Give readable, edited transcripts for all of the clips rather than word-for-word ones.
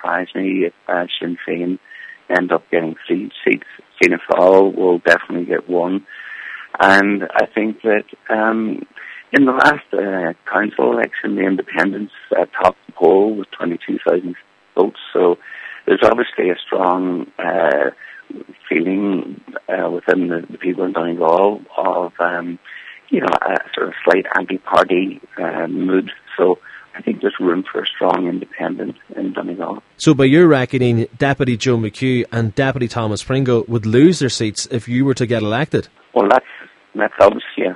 surprise me if Sinn Féin end up getting 3 seats. Fianna Fáil will definitely get 1. And I think that in the last council election, the independents topped the poll with 22,000 votes. So there's obviously a strong feeling within the people in Donegal of, a sort of slight anti-party mood. So I think there's room for a strong independent in Donegal. So by your reckoning, Deputy Joe McHugh and Deputy Thomas Pringle would lose their seats if you were to get elected? Well, that's obvious, yeah.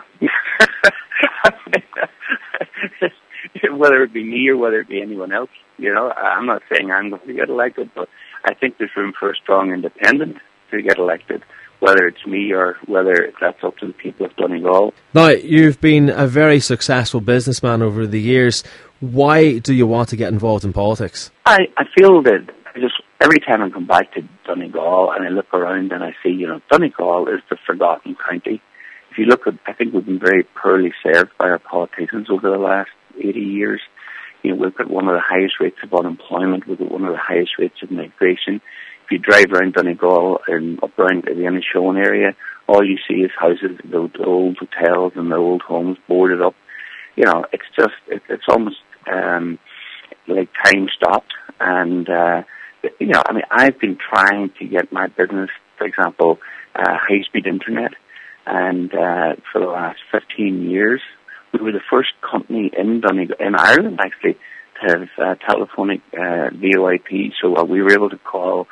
Whether it be me or whether it be anyone else, I'm not saying I'm going to get elected, but I think there's room for a strong independent to get elected, whether it's me or whether that's up to the people of Donegal. Now, you've been a very successful businessman over the years. Why do you want to get involved in politics? I feel that every time I come back to Donegal and I look around and I see, Donegal is the forgotten county. If you look at, I think we've been very poorly served by our politicians over the last 80 years. We've got one of the highest rates of unemployment. We've got one of the highest rates of migration. If you drive around Donegal and up around the Inishowen area, all you see is houses, the old hotels and the old homes boarded up. It's almost like time stopped. And, I've been trying to get my business, for example, high-speed internet. And for the last 15 years, we were the first company in Ireland, actually, to have telephonic VoIP. So we were able to call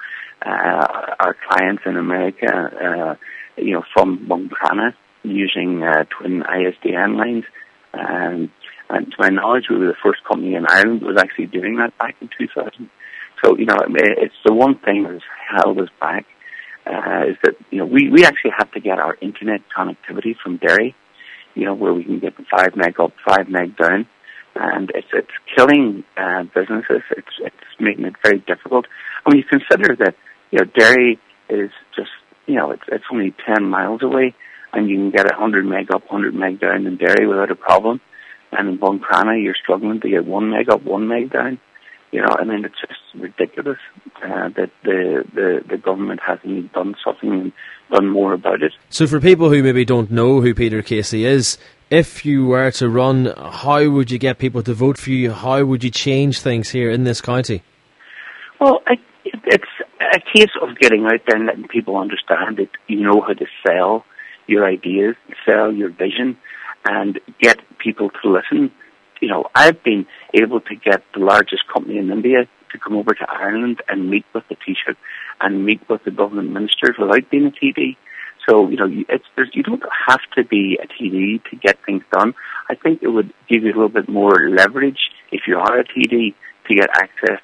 our clients in America, from Buncrana using twin ISDN lines. And to my knowledge, we were the first company in Ireland that was actually doing that back in 2000. So, it's the one thing that's held us back. Is that, we actually have to get our internet connectivity from Derry, where we can get 5 meg up, 5 meg down. And it's killing businesses. It's making it very difficult. And when you consider that, Derry is just, it's only 10 miles away, and you can get 100 meg up, 100 meg down in Derry without a problem. And in Buncrana, you're struggling to get 1 meg up, 1 meg down. It's just ridiculous that the government hasn't done something and done more about it. So for people who maybe don't know who Peter Casey is, if you were to run, how would you get people to vote for you? How would you change things here in this county? Well, it's a case of getting out there and letting people understand that you know how to sell your ideas, sell your vision, and get people to listen. I've been able to get the largest company in India to come over to Ireland and meet with the Taoiseach and meet with the government ministers without being a TD. So, you don't have to be a TD to get things done. I think it would give you a little bit more leverage if you are a TD to get access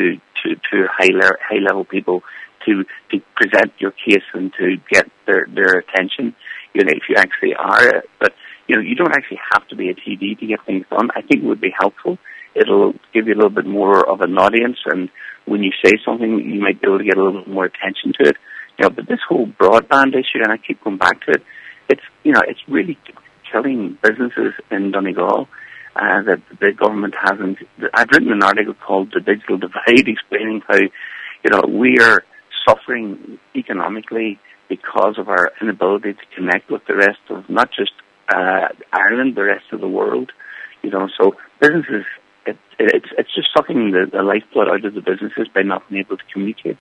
to high level people to present your case and to get their attention. If you actually are, but you don't actually have to be a TD to get things done. I think it would be helpful. It'll give you a little bit more of an audience, and when you say something, you might be able to get a little bit more attention to it. But this whole broadband issue, and I keep going back to it, it's really killing businesses in Donegal that the government hasn't. I've written an article called "The Digital Divide," explaining how we are suffering economically because of our inability to connect with the rest of not just Ireland, the rest of the world. So businesses, it's just sucking the lifeblood out of the businesses by not being able to communicate.